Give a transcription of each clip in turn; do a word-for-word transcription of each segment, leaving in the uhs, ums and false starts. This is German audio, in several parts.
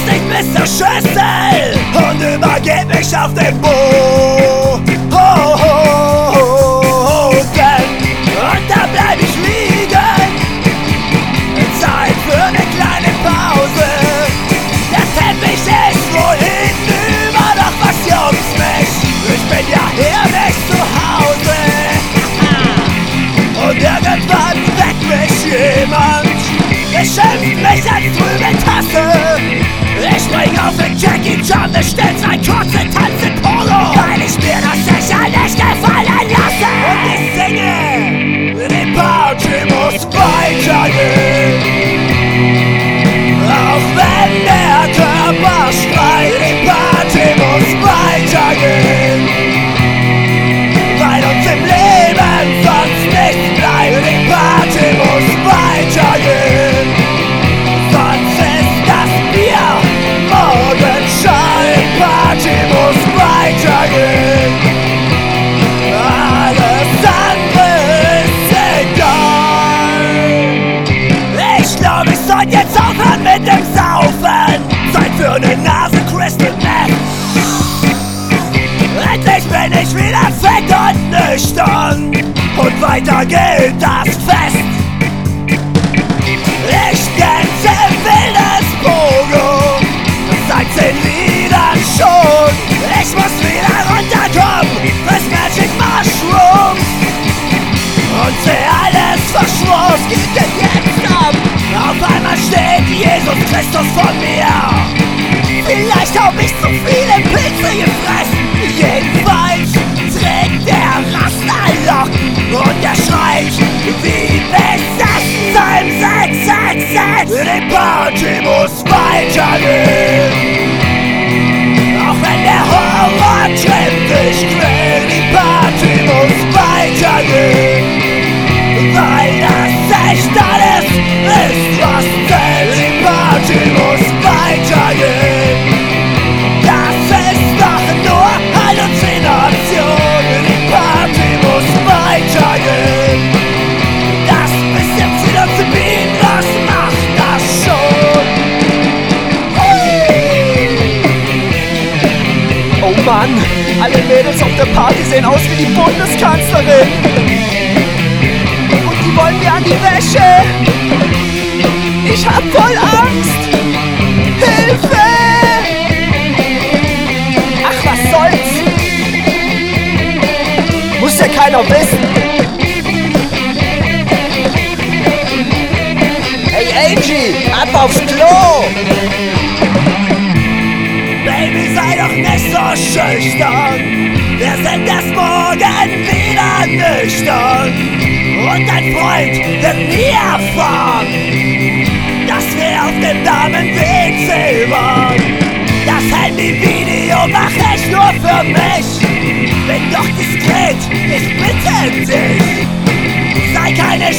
ich bis zur Schüssel und übergeb mich auf den Boden. Und da bleib ich liegen. Zeit für eine kleine Pause. Der Teppich ist wohl hinüber, doch was juckt's mich? Ich bin ja hier nicht zu Hause. Und irgendwann weckt mich jemand, beschimpft mich als trübe Tasse. Ich spring auf den Jackie Chan, bestellt sein kurze Tanz in Polo, weil ich mir das sicher nicht gefallen lasse. Und ich singe, die Party muss weitergehen. Auch wenn der Körper schreit, die Party muss weitergehen. Weil uns im Leben sonst nichts bleibt, die Party muss weitergehen. Sonst ist das Bier morgen schon, die Party muss weitergehen. Alles andere ist egal. Ich glaub, ich soll jetzt aufhören mit dem Saufen. Zeit für ne Nase Crystal Meth. Endlich bin ich wieder fit und nüchtern. Und weiter geht das Fest. Ich tänze wildes Pogo seit zehn Liedern schon. Ich muss wieder runterkommen fürs Magic Mushroom. Und seh alles verschwunden. Was geht denn jetzt ab? Auf einmal steht Jesus Christus vor mir. Vielleicht hab ich zu viele Pilze gefressen. Jedenfalls trägt er Rasterlocken und er schreit wie besessen. Psalm sechs sechs sechs. Die Party muss weitergehen. Auch wenn der Horror trimmt, ich quäl. Die Party muss weitergehen. Weil das echt alles ist, was zählt. Die Party muss weitergehen. Das ist doch nur Halluzination. Die Party muss weitergehen. Das bisschen Psilocybin, was macht das schon? Oh Mann, alle Mädels auf der Party sehen aus wie die Bundeskanzlerin. Und die wollen mir an die Wäsche. Ich hab voll Angst. Hilfe! Ach, was soll's? Muss ja keiner wissen. Hey Angie, ab aufs Klo! Baby, sei doch nicht so schüchtern. Wir sind erst morgen wieder nüchtern. Und dein Freund wird nie erfahren, dass wir auf dem Damenweg silbern. Das Handyvideo mach ich nur für mich. Bin doch diskret, ich bitte dich. Sei keine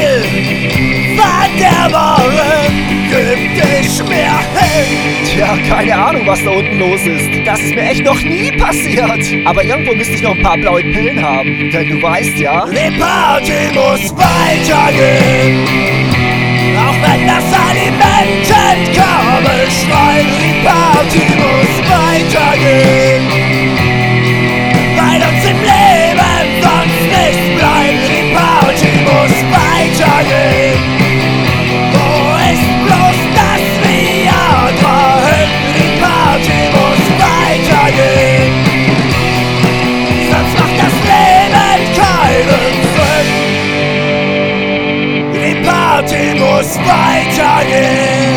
Spielverderberin, gib dich mir hin. Tja, keine Ahnung, was da unten los ist. Das ist mir echt noch nie passiert. Aber irgendwo müsste ich noch ein paar blaue Pillen haben. Denn du weißt ja... Die Party muss weitergehen. Auch wenn das Alimentenkabel schreit, die Party muss weitergehen. Weil uns im Leben sonst nichts bleibt, die Party muss weitergehen. Wo ist bloß das Viagra hin? Die Party muss weitergehen. Sonst macht das Leben keinen Sinn. Die Party muss weitergehen.